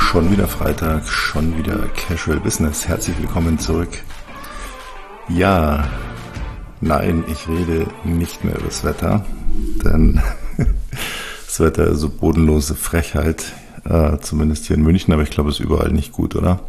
Schon wieder Freitag, schon wieder Casual Business. Herzlich willkommen zurück. Ja, nein, ich rede nicht mehr über das Wetter, denn das Wetter ist so bodenlose Frechheit, zumindest hier in München, aber ich glaube, es ist überall nicht gut, oder?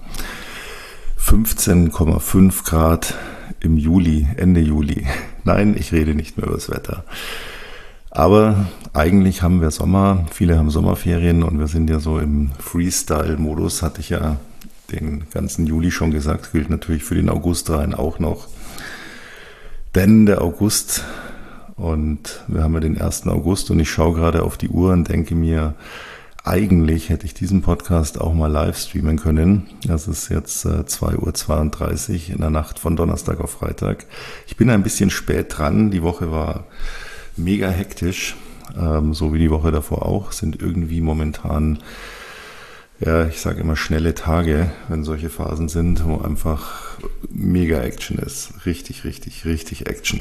15,5 Grad im Juli, Ende Juli. Nein, ich rede nicht mehr über das Wetter. Aber eigentlich haben wir Sommer, viele haben Sommerferien und wir sind ja so im Freestyle-Modus, hatte ich ja den ganzen Juli schon gesagt, gilt natürlich für den August rein auch noch. Denn der August, und wir haben ja den 1. August und ich schaue gerade auf die Uhr und denke mir, eigentlich hätte ich diesen Podcast auch mal live streamen können. Das ist jetzt 2:32 Uhr in der Nacht von Donnerstag auf Freitag. Ich bin ein bisschen spät dran, die Woche war mega hektisch, so wie die Woche davor auch, sind irgendwie momentan, ja, ich sage immer schnelle Tage, wenn solche Phasen sind, wo einfach mega Action ist. Richtig Action.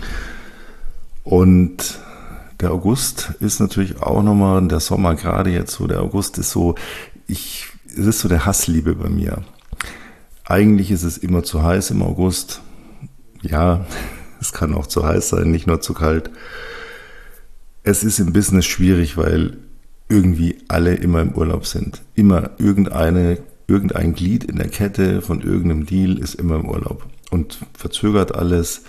Und der August ist natürlich auch nochmal, der Sommer gerade jetzt so, der August ist so, es ist so der Hassliebe bei mir. Eigentlich ist es immer zu heiß im August. Ja, es kann auch zu heiß sein, nicht nur zu kalt. Es ist im Business schwierig, weil irgendwie alle immer im Urlaub sind. Immer irgendein Glied in der Kette von irgendeinem Deal ist immer im Urlaub und verzögert alles.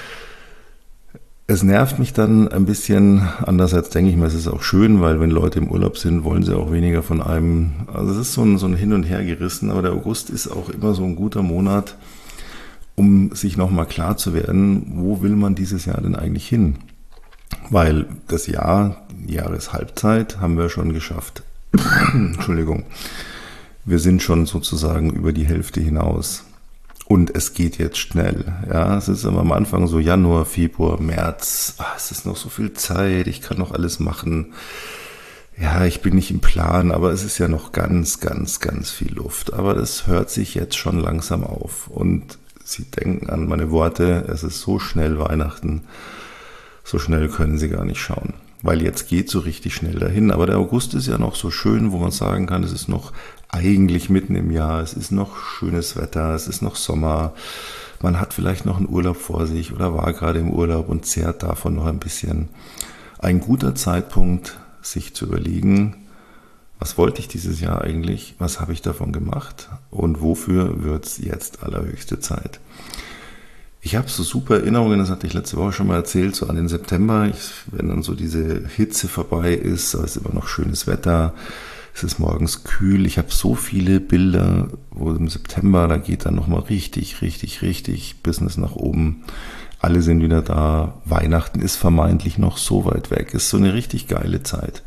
Es nervt mich dann ein bisschen. Andererseits denke ich mir, es ist auch schön, weil wenn Leute im Urlaub sind, wollen sie auch weniger von einem. Also es ist so ein Hin und Her gerissen, aber der August ist auch immer so ein guter Monat, um sich nochmal klar zu werden, wo will man dieses Jahr denn eigentlich hin? Weil das Jahreshalbzeit haben wir schon geschafft. Entschuldigung. Wir sind schon sozusagen über die Hälfte hinaus. Und es geht jetzt schnell. Ja, es ist immer am Anfang so Januar, Februar, März. Es ist noch so viel Zeit. Ich kann noch alles machen. Ja, ich bin nicht im Plan, aber es ist ja noch ganz viel Luft. Aber das hört sich jetzt schon langsam auf. Und Sie denken an meine Worte, es ist so schnell Weihnachten, so schnell können Sie gar nicht schauen. Weil jetzt geht so richtig schnell dahin. Aber der August ist ja noch so schön, wo man sagen kann, es ist noch eigentlich mitten im Jahr, es ist noch schönes Wetter, es ist noch Sommer. Man hat vielleicht noch einen Urlaub vor sich oder war gerade im Urlaub und zehrt davon noch ein bisschen. Ein guter Zeitpunkt, sich zu überlegen, was wollte ich dieses Jahr eigentlich? Was habe ich davon gemacht? Und wofür wird es jetzt allerhöchste Zeit? Ich habe so super Erinnerungen, das hatte ich letzte Woche schon mal erzählt, so an den September, wenn dann so diese Hitze vorbei ist, da ist immer noch schönes Wetter, es ist morgens kühl. Ich habe so viele Bilder, wo im September, da geht dann nochmal richtig Business nach oben. Alle sind wieder da, Weihnachten ist vermeintlich noch so weit weg, ist so eine richtig geile Zeit.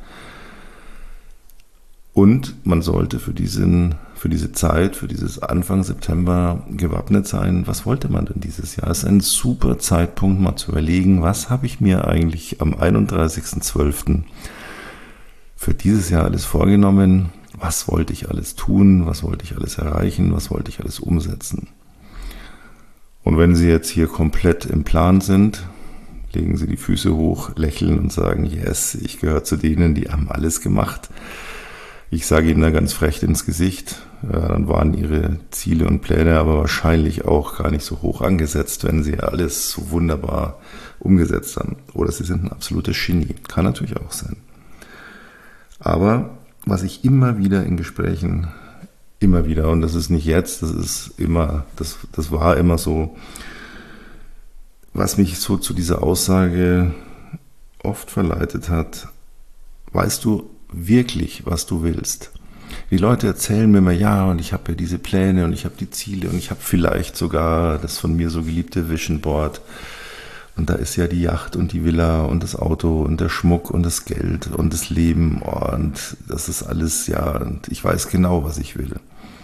Und man sollte für diese Zeit, für dieses Anfang September gewappnet sein. Was wollte man denn dieses Jahr? Es ist ein super Zeitpunkt, mal zu überlegen, was habe ich mir eigentlich am 31.12. für dieses Jahr alles vorgenommen? Was wollte ich alles tun? Was wollte ich alles erreichen? Was wollte ich alles umsetzen? Und wenn Sie jetzt hier komplett im Plan sind, legen Sie die Füße hoch, lächeln und sagen, yes, ich gehöre zu denen, die haben alles gemacht. Ich sage Ihnen da ganz frech ins Gesicht, ja, dann waren Ihre Ziele und Pläne aber wahrscheinlich auch gar nicht so hoch angesetzt, wenn Sie alles so wunderbar umgesetzt haben. Oder Sie sind ein absolutes Genie. Kann natürlich auch sein. Aber was ich immer wieder in Gesprächen, und das ist nicht jetzt, das ist immer, das war immer so, was mich so zu dieser Aussage oft verleitet hat, weißt du wirklich, was du willst? Die Leute erzählen mir immer, ja, und ich habe ja diese Pläne und ich habe die Ziele und ich habe vielleicht sogar das von mir so geliebte Vision Board und da ist ja die Yacht und die Villa und das Auto und der Schmuck und das Geld und das Leben und das ist alles, ja, und ich weiß genau, was ich will.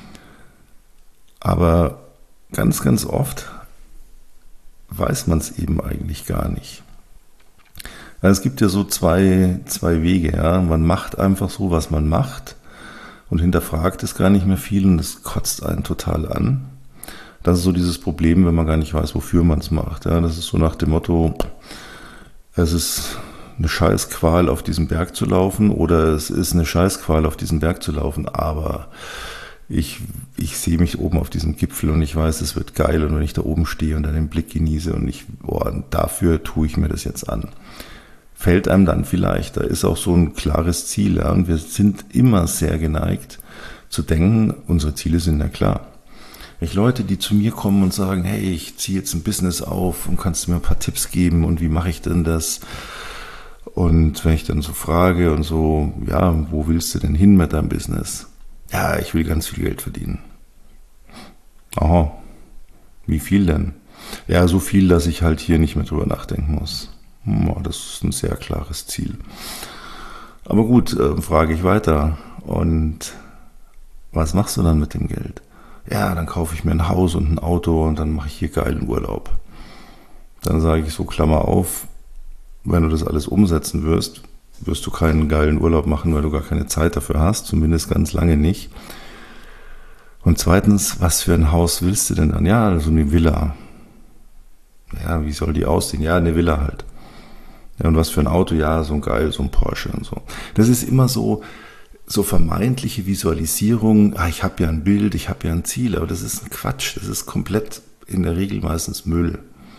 Aber ganz oft weiß man es eben eigentlich gar nicht. Es gibt ja so zwei Wege, ja. Man macht einfach so, was man macht und hinterfragt es gar nicht mehr viel und es kotzt einen total an. Das ist so dieses Problem, wenn man gar nicht weiß, wofür man es macht. Ja. Das ist so nach dem Motto, es ist eine Scheißqual auf diesem Berg zu laufen oder es ist eine Scheißqual auf diesem Berg zu laufen, aber ich sehe mich oben auf diesem Gipfel und ich weiß, es wird geil und wenn ich da oben stehe und dann den Blick genieße und dafür tue ich mir das jetzt an. Fällt einem dann vielleicht, da ist auch so ein klares Ziel, ja, und wir sind immer sehr geneigt zu denken, unsere Ziele sind ja klar. Wenn ich Leute, die zu mir kommen und sagen, hey, ich ziehe jetzt ein Business auf und kannst du mir ein paar Tipps geben und wie mache ich denn das? Und wenn ich dann so frage und so, ja, wo willst du denn hin mit deinem Business? Ja, ich will ganz viel Geld verdienen. Aha, wie viel denn? Ja, so viel, dass ich halt hier nicht mehr drüber nachdenken muss. Das ist ein sehr klares Ziel. Aber gut, frage ich weiter. Und was machst du dann mit dem Geld? Ja, dann kaufe ich mir ein Haus und ein Auto und dann mache ich hier geilen Urlaub. Dann sage ich so, Klammer auf, wenn du das alles umsetzen wirst du keinen geilen Urlaub machen, weil du gar keine Zeit dafür hast, zumindest ganz lange nicht. Und zweitens, was für ein Haus willst du denn dann? Ja, also eine Villa. Ja, wie soll die aussehen? Ja, eine Villa halt. Ja, und was für ein Auto? Ja, so ein geil, so ein Porsche und so. Das ist immer so vermeintliche Visualisierung. Ich habe ja ein Bild, ich habe ja ein Ziel, aber das ist ein Quatsch. Das ist komplett in der Regel meistens Müll.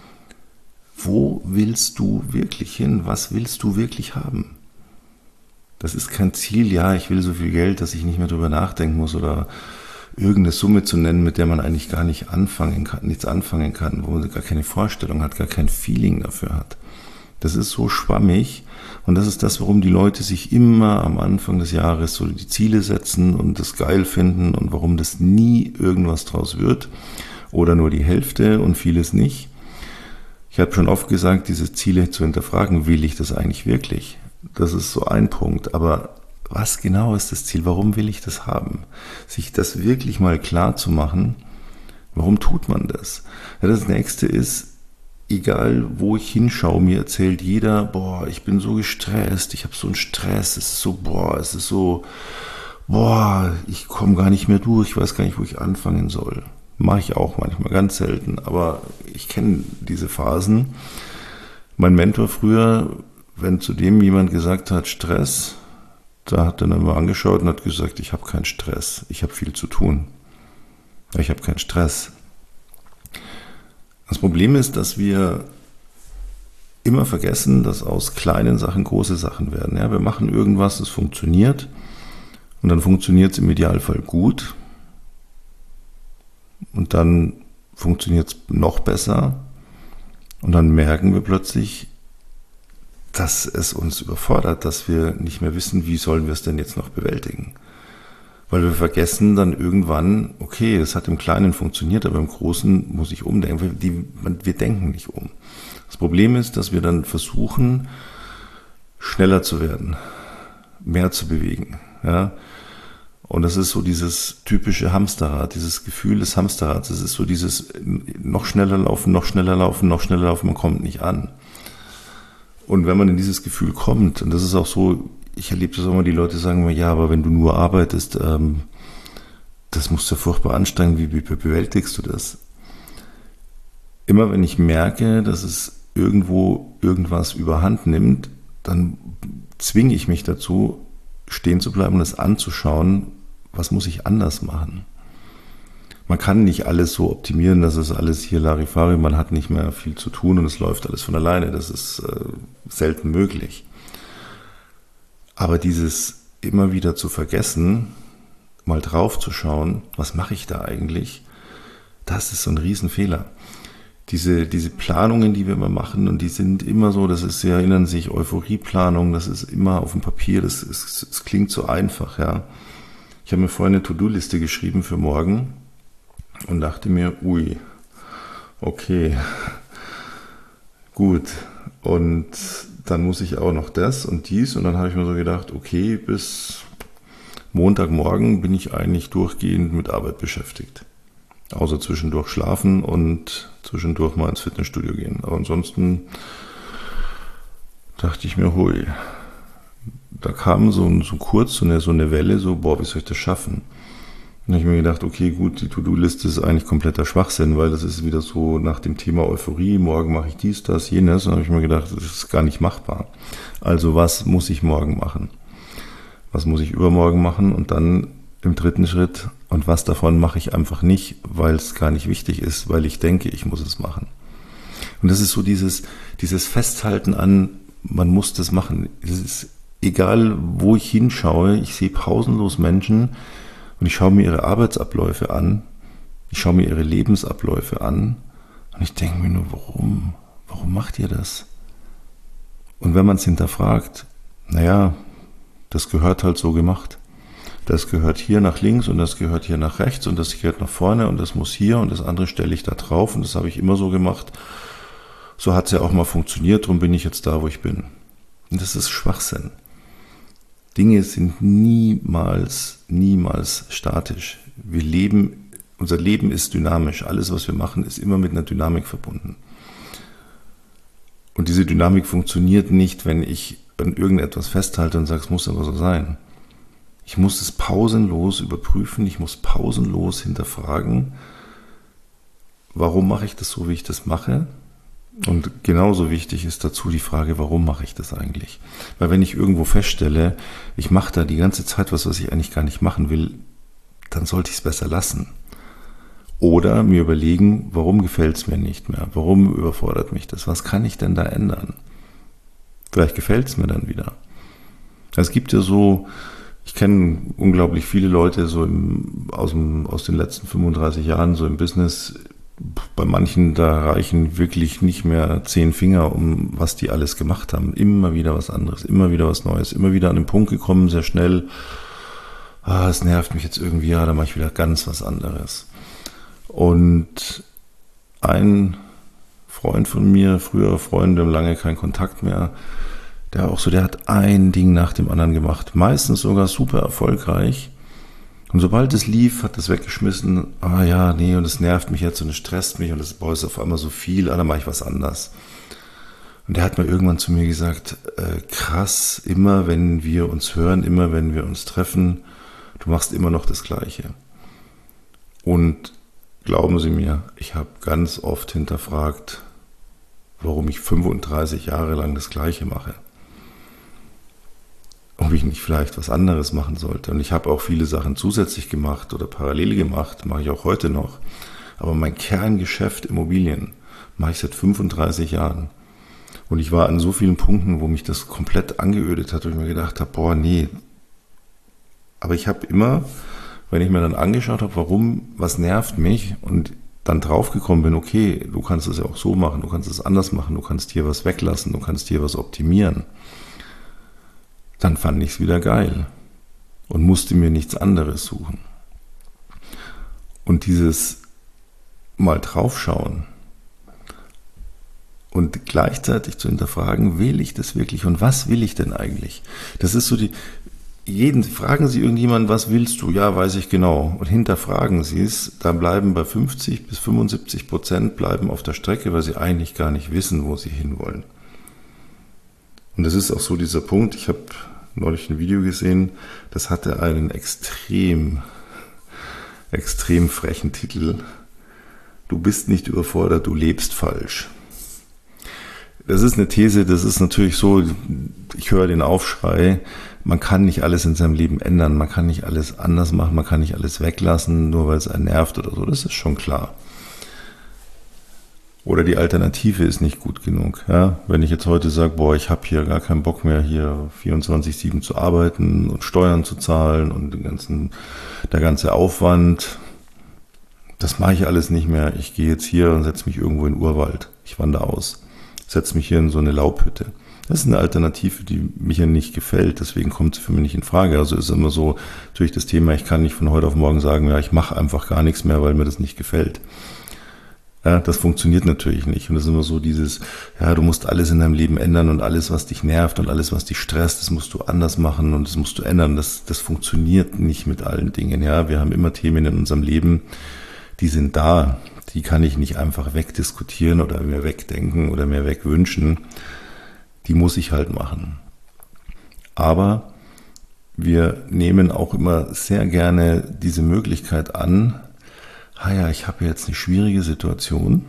Wo willst du wirklich hin? Was willst du wirklich haben? Das ist kein Ziel, ja, ich will so viel Geld, dass ich nicht mehr drüber nachdenken muss oder irgendeine Summe zu nennen, mit der man eigentlich gar nichts anfangen kann, wo man gar keine Vorstellung hat, gar kein Feeling dafür hat. Das ist so schwammig und das ist das, warum die Leute sich immer am Anfang des Jahres so die Ziele setzen und das geil finden und warum das nie irgendwas draus wird oder nur die Hälfte und vieles nicht. Ich habe schon oft gesagt, diese Ziele zu hinterfragen, will ich das eigentlich wirklich? Das ist so ein Punkt, aber was genau ist das Ziel? Warum will ich das haben? Sich das wirklich mal klar zu machen, warum tut man das? Ja, das nächste ist, egal wo ich hinschaue, mir erzählt jeder, ich bin so gestresst, ich habe so einen Stress, ich komme gar nicht mehr durch, ich weiß gar nicht, wo ich anfangen soll. Mache ich auch manchmal, ganz selten, aber ich kenne diese Phasen. Mein Mentor früher, wenn zu dem jemand gesagt hat, Stress, da hat er dann immer angeschaut und hat gesagt, ich habe keinen Stress, ich habe viel zu tun. Ich habe keinen Stress. Das Problem ist, dass wir immer vergessen, dass aus kleinen Sachen große Sachen werden. Ja, wir machen irgendwas, es funktioniert und dann funktioniert es im Idealfall gut und dann funktioniert es noch besser und dann merken wir plötzlich, dass es uns überfordert, dass wir nicht mehr wissen, wie sollen wir es denn jetzt noch bewältigen. Weil wir vergessen dann irgendwann, okay, das hat im Kleinen funktioniert, aber im Großen muss ich umdenken. Wir denken nicht um. Das Problem ist, dass wir dann versuchen, schneller zu werden, mehr zu bewegen. Ja? Und das ist so dieses typische Hamsterrad, dieses Gefühl des Hamsterrads. Das ist so dieses noch schneller laufen, noch schneller laufen, noch schneller laufen, man kommt nicht an. Und wenn man in dieses Gefühl kommt, und das ist auch so, ich erlebe das auch immer, die Leute sagen immer, ja, aber wenn du nur arbeitest, das muss ja furchtbar anstrengend, wie bewältigst du das? Immer wenn ich merke, dass es irgendwo irgendwas überhand nimmt, dann zwinge ich mich dazu, stehen zu bleiben und das anzuschauen, was muss ich anders machen? Man kann nicht alles so optimieren, dass es alles hier Larifari, man hat nicht mehr viel zu tun und es läuft alles von alleine. Das ist selten möglich. Aber dieses immer wieder zu vergessen, mal drauf zu schauen, was mache ich da eigentlich, das ist so ein Riesenfehler. Diese Planungen, die wir immer machen, und die sind immer so, Sie erinnern sich, Euphorieplanung, das ist immer auf dem Papier, das klingt so einfach, ja. Ich habe mir vorhin eine To-Do-Liste geschrieben für morgen und dachte mir, okay, gut, und dann muss ich auch noch das und dies, und dann habe ich mir so gedacht, okay, bis Montagmorgen bin ich eigentlich durchgehend mit Arbeit beschäftigt. Außer zwischendurch schlafen und zwischendurch mal ins Fitnessstudio gehen. Aber ansonsten dachte ich mir, da kam so kurz so eine Welle, wie soll ich das schaffen? Und da habe ich mir gedacht, okay, gut, die To-Do-Liste ist eigentlich kompletter Schwachsinn, weil das ist wieder so nach dem Thema Euphorie, morgen mache ich dies, das, jenes. Und da habe ich mir gedacht, das ist gar nicht machbar. Also was muss ich morgen machen? Was muss ich übermorgen machen? Und dann im dritten Schritt, und was davon mache ich einfach nicht, weil es gar nicht wichtig ist, weil ich denke, ich muss es machen. Und das ist so dieses Festhalten an, man muss das machen. Es ist egal, wo ich hinschaue, ich sehe pausenlos Menschen und ich schaue mir ihre Arbeitsabläufe an, ich schaue mir ihre Lebensabläufe an und ich denke mir nur, warum? Warum macht ihr das? Und wenn man es hinterfragt, naja, das gehört halt so gemacht. Das gehört hier nach links und das gehört hier nach rechts und das gehört nach vorne und das muss hier und das andere stelle ich da drauf und das habe ich immer so gemacht. So hat es ja auch mal funktioniert, darum bin ich jetzt da, wo ich bin. Und das ist Schwachsinn. Dinge sind niemals statisch. Unser Leben ist dynamisch. Alles, was wir machen, ist immer mit einer Dynamik verbunden. Und diese Dynamik funktioniert nicht, wenn ich an irgendetwas festhalte und sage, es muss aber so sein. Ich muss es pausenlos überprüfen, ich muss pausenlos hinterfragen, warum mache ich das so, wie ich das mache? Und genauso wichtig ist dazu die Frage, warum mache ich das eigentlich? Weil wenn ich irgendwo feststelle, ich mache da die ganze Zeit was ich eigentlich gar nicht machen will, dann sollte ich es besser lassen. Oder mir überlegen, warum gefällt es mir nicht mehr? Warum überfordert mich das? Was kann ich denn da ändern? Vielleicht gefällt es mir dann wieder. Es gibt ja so, ich kenne unglaublich viele Leute so aus den letzten 35 Jahren so im Business. Bei manchen, da reichen wirklich nicht mehr 10 Finger, um was die alles gemacht haben. Immer wieder was anderes, immer wieder was Neues, immer wieder an den Punkt gekommen, sehr schnell. Es nervt mich jetzt irgendwie, ja, dann mache ich wieder ganz was anderes. Und ein Freund von mir, früherer Freund, wir haben lange keinen Kontakt mehr, der hat ein Ding nach dem anderen gemacht, meistens sogar super erfolgreich. Und sobald es lief, hat es weggeschmissen, und es nervt mich jetzt und es stresst mich und es ist auf einmal so viel, dann mache ich was anders. Und der hat mal irgendwann zu mir gesagt, krass, immer wenn wir uns hören, immer wenn wir uns treffen, du machst immer noch das Gleiche. Und glauben Sie mir, ich habe ganz oft hinterfragt, warum ich 35 Jahre lang das Gleiche mache. Ob ich nicht vielleicht was anderes machen sollte. Und ich habe auch viele Sachen zusätzlich gemacht oder parallel gemacht, mache ich auch heute noch. Aber mein Kerngeschäft Immobilien mache ich seit 35 Jahren. Und ich war an so vielen Punkten, wo mich das komplett angeödet hat, wo ich mir gedacht habe, nee. Aber ich habe immer, wenn ich mir dann angeschaut habe, was nervt mich und dann draufgekommen bin, okay, du kannst es ja auch so machen, du kannst es anders machen, du kannst hier was weglassen, du kannst hier was optimieren. Dann fand ich es wieder geil und musste mir nichts anderes suchen. Und dieses mal draufschauen und gleichzeitig zu hinterfragen, will ich das wirklich und was will ich denn eigentlich? Das ist so fragen Sie irgendjemanden, was willst du? Ja, weiß ich genau. Und hinterfragen Sie es, da bleiben bei 50-75% bleiben auf der Strecke, weil sie eigentlich gar nicht wissen, wo sie hinwollen. Und das ist auch so dieser Punkt, ich habe neulich ein Video gesehen, das hatte einen extrem frechen Titel. Du bist nicht überfordert, du lebst falsch. Das ist eine These, das ist natürlich so, ich höre den Aufschrei, man kann nicht alles in seinem Leben ändern, man kann nicht alles anders machen, man kann nicht alles weglassen, nur weil es einen nervt oder so, das ist schon klar. Oder die Alternative ist nicht gut genug. Ja? Wenn ich jetzt heute sage, ich habe hier gar keinen Bock mehr, hier 24/7 zu arbeiten und Steuern zu zahlen und der ganze Aufwand, das mache ich alles nicht mehr. Ich gehe jetzt hier und setze mich irgendwo in den Urwald. Ich wandere aus. Setze mich hier in so eine Laubhütte. Das ist eine Alternative, die mir nicht gefällt. Deswegen kommt sie für mich nicht in Frage. Also ist immer so, natürlich das Thema, ich kann nicht von heute auf morgen sagen, ich mache einfach gar nichts mehr, weil mir das nicht gefällt. Ja, das funktioniert natürlich nicht. Und das ist immer so dieses, du musst alles in deinem Leben ändern und alles, was dich nervt und alles, was dich stresst, das musst du anders machen und das musst du ändern. Das funktioniert nicht mit allen Dingen. Ja, wir haben immer Themen in unserem Leben, die sind da. Die kann ich nicht einfach wegdiskutieren oder mir wegdenken oder mir wegwünschen. Die muss ich halt machen. Aber wir nehmen auch immer sehr gerne diese Möglichkeit an, ja, ich habe jetzt eine schwierige Situation.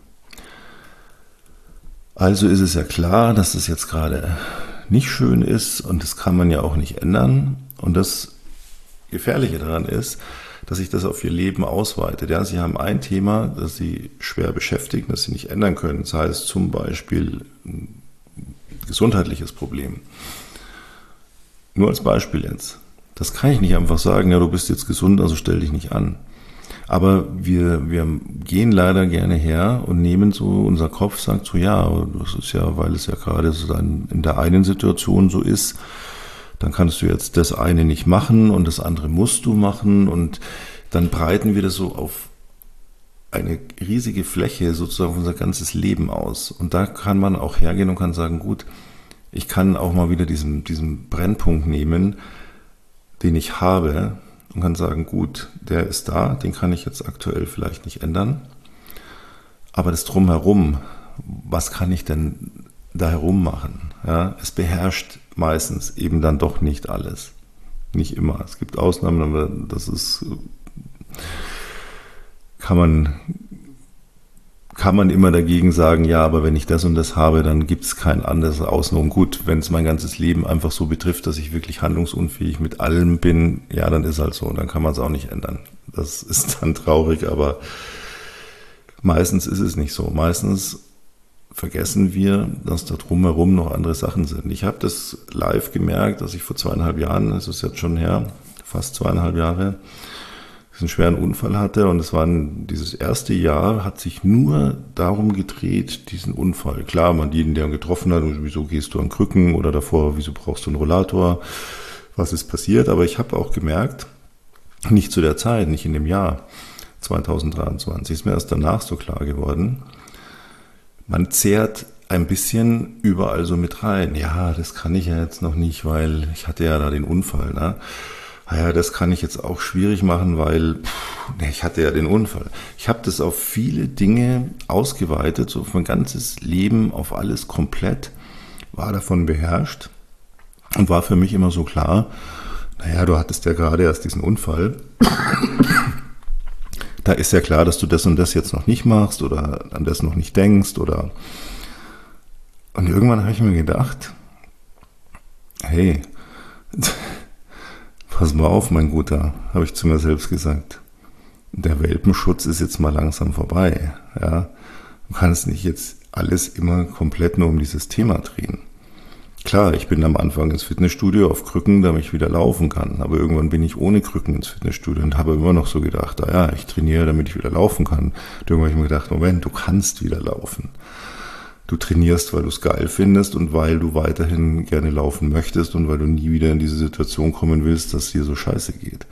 Also ist es ja klar, dass das jetzt gerade nicht schön ist und das kann man ja auch nicht ändern. Und das Gefährliche daran ist, dass sich das auf ihr Leben ausweitet. Ja, sie haben ein Thema, das sie schwer beschäftigt, das sie nicht ändern können. Das heißt zum Beispiel ein gesundheitliches Problem. Nur als Beispiel jetzt. Das kann ich nicht einfach sagen, ja, du bist jetzt gesund, also stell dich nicht an. Aber wir gehen leider gerne her und nehmen so, unser Kopf sagt so, ja, das ist ja, weil es ja gerade so in der einen Situation so ist, dann kannst du jetzt das eine nicht machen und das andere musst du machen und dann breiten wir das so auf eine riesige Fläche sozusagen unser ganzes Leben aus. Und da kann man auch hergehen und kann sagen, gut, ich kann auch mal wieder diesen Brennpunkt nehmen, den ich habe und kann sagen, gut, der ist da, den kann ich jetzt aktuell vielleicht nicht ändern. Aber das Drumherum, was kann ich denn da herum machen? Ja, es beherrscht meistens eben dann doch nicht alles. Nicht immer. Es gibt Ausnahmen, aber das ist, kann man immer dagegen sagen, ja, aber wenn ich das und das habe, dann gibt es kein anderes Außenrum. Gut, wenn es mein ganzes Leben einfach so betrifft, dass ich wirklich handlungsunfähig mit allem bin, ja, dann ist halt so, dann kann man es auch nicht ändern. Das ist dann traurig, aber meistens ist es nicht so. Meistens vergessen wir, dass da drumherum noch andere Sachen sind. Ich habe das live gemerkt, dass ich vor 2,5 Jahren, das ist jetzt schon her, fast 2,5 Jahre, einen schweren Unfall hatte und dieses erste Jahr hat sich nur darum gedreht, diesen Unfall. Klar, man jeden, der ihn getroffen hat, wieso gehst du an Krücken oder davor, wieso brauchst du einen Rollator, was ist passiert, aber ich habe auch gemerkt, nicht zu der Zeit, nicht in dem Jahr 2023, ist mir erst danach so klar geworden, man zehrt ein bisschen überall so mit rein. Ja, das kann ich ja jetzt noch nicht, weil ich hatte ja da den Unfall, ne? Ja, das kann ich jetzt auch schwierig machen, weil ich hatte ja den Unfall. Ich habe das auf viele Dinge ausgeweitet, so auf mein ganzes Leben, auf alles komplett, war davon beherrscht und war für mich immer so klar, naja, du hattest ja gerade erst diesen Unfall. Da ist ja klar, dass du das und das jetzt noch nicht machst oder an das noch nicht denkst oder. Und irgendwann habe ich mir gedacht, hey, pass mal auf, mein Guter, habe ich zu mir selbst gesagt. Der Welpenschutz ist jetzt mal langsam vorbei. Ja? Du kannst nicht jetzt alles immer komplett nur um dieses Thema drehen. Klar, ich bin am Anfang ins Fitnessstudio auf Krücken, damit ich wieder laufen kann. Aber irgendwann bin ich ohne Krücken ins Fitnessstudio und habe immer noch so gedacht, ich trainiere, damit ich wieder laufen kann. Und irgendwann habe ich mir gedacht, Moment, du kannst wieder laufen. Du trainierst, weil du es geil findest und weil du weiterhin gerne laufen möchtest und weil du nie wieder in diese Situation kommen willst, dass es dir so scheiße geht.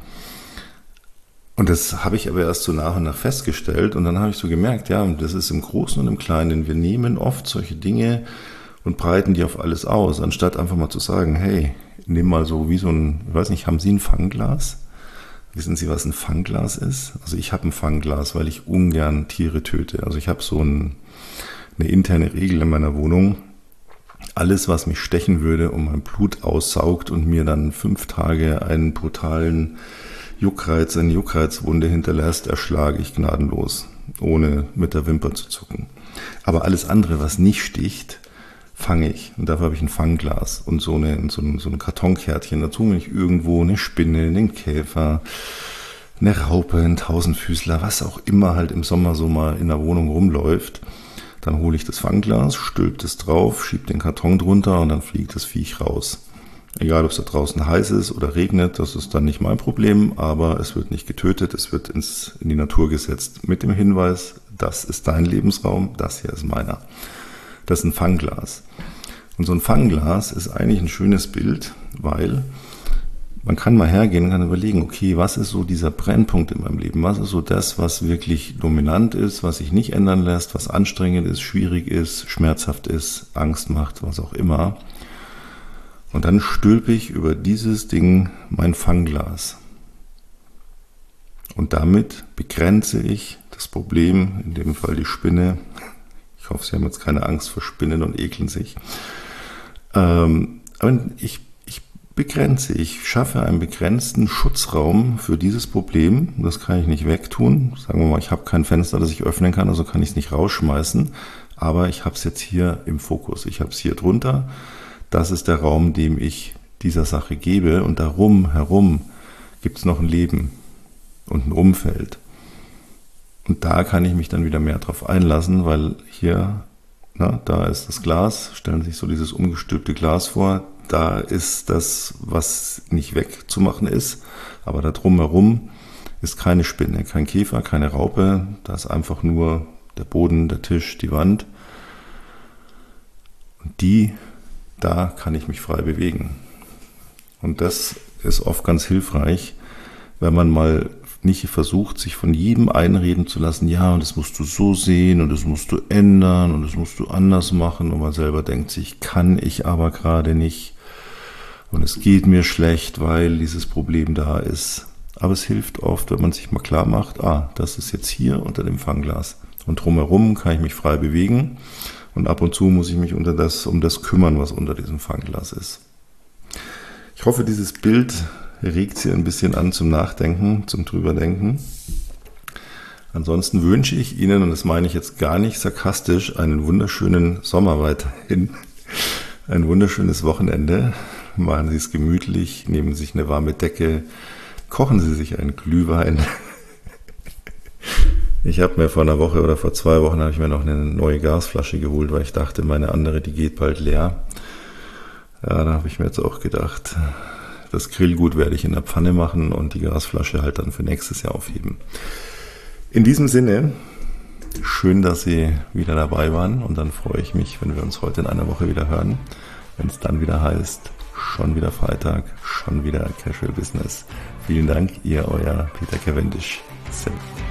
Und das habe ich aber erst so nach und nach festgestellt und dann habe ich so gemerkt, ja, das ist im Großen und im Kleinen. Wir nehmen oft solche Dinge und breiten die auf alles aus, anstatt einfach mal zu sagen, hey, nimm mal so wie so ein, ich weiß nicht, haben Sie ein Fangglas? Wissen Sie, was ein Fangglas ist? Also ich habe ein Fangglas, weil ich ungern Tiere töte. Also ich habe so eine interne Regel in meiner Wohnung. Alles, was mich stechen würde und mein Blut aussaugt und mir dann 5 Tage einen brutalen Juckreiz, eine Juckreizwunde hinterlässt, erschlage ich gnadenlos, ohne mit der Wimper zu zucken. Aber alles andere, was nicht sticht, fange ich. Und dafür habe ich ein Fangglas und so ein Kartonkärtchen dazu, wenn ich irgendwo eine Spinne, einen Käfer, eine Raupe, einen Tausendfüßler, was auch immer halt im Sommer so mal in der Wohnung rumläuft, dann hole ich das Fangglas, stülpe es drauf, schiebe den Karton drunter und dann fliegt das Viech raus. Egal, ob es da draußen heiß ist oder regnet, das ist dann nicht mein Problem, aber es wird nicht getötet, es wird in die Natur gesetzt mit dem Hinweis, das ist dein Lebensraum, das hier ist meiner. Das ist ein Fangglas. Und so ein Fangglas ist eigentlich ein schönes Bild, weil man kann mal hergehen und kann überlegen, okay, was ist so dieser Brennpunkt in meinem Leben? Was ist so das, was wirklich dominant ist, was sich nicht ändern lässt, was anstrengend ist, schwierig ist, schmerzhaft ist, Angst macht, was auch immer. Und dann stülpe ich über dieses Ding mein Fangglas. Und damit begrenze ich das Problem, in dem Fall die Spinne. Ich hoffe, Sie haben jetzt keine Angst vor Spinnen und ekeln sich. Aber ich begrenze, ich schaffe einen begrenzten Schutzraum für dieses Problem. Das kann ich nicht wegtun. Sagen wir mal, ich habe kein Fenster, das ich öffnen kann, also kann ich es nicht rausschmeißen. Aber ich habe es jetzt hier im Fokus. Ich habe es hier drunter. Das ist der Raum, dem ich dieser Sache gebe. Und darum herum gibt es noch ein Leben und ein Umfeld. Und da kann ich mich dann wieder mehr drauf einlassen, weil hier, da ist das Glas. Stellen Sie sich so dieses umgestülpte Glas vor. Da ist das, was nicht wegzumachen ist, aber da drumherum ist keine Spinne, kein Käfer, keine Raupe, da ist einfach nur der Boden, der Tisch, die Wand. Und da kann ich mich frei bewegen. Und das ist oft ganz hilfreich, wenn man mal nicht versucht, sich von jedem einreden zu lassen, ja, und das musst du so sehen und das musst du ändern und das musst du anders machen, und man selber denkt sich, kann ich aber gerade nicht. Und es geht mir schlecht, weil dieses Problem da ist. Aber es hilft oft, wenn man sich mal klar macht, das ist jetzt hier unter dem Fangglas. Und drumherum kann ich mich frei bewegen. Und ab und zu muss ich mich um das kümmern, was unter diesem Fangglas ist. Ich hoffe, dieses Bild regt Sie ein bisschen an zum Nachdenken, zum Drüberdenken. Ansonsten wünsche ich Ihnen, und das meine ich jetzt gar nicht sarkastisch, einen wunderschönen Sommer weiterhin. Ein wunderschönes Wochenende. Machen Sie es gemütlich, nehmen Sie sich eine warme Decke, kochen Sie sich einen Glühwein. Ich habe mir vor einer Woche oder vor 2 Wochen habe ich mir noch eine neue Gasflasche geholt, weil ich dachte, meine andere, die geht bald leer. Ja, da habe ich mir jetzt auch gedacht, das Grillgut werde ich in der Pfanne machen und die Gasflasche halt dann für nächstes Jahr aufheben. In diesem Sinne, schön, dass Sie wieder dabei waren, und dann freue ich mich, wenn wir uns heute in einer Woche wieder hören, wenn es dann wieder heißt, schon wieder Freitag, schon wieder Casual Business. Vielen Dank, Ihr, Euer Peter Cavendish. Servus.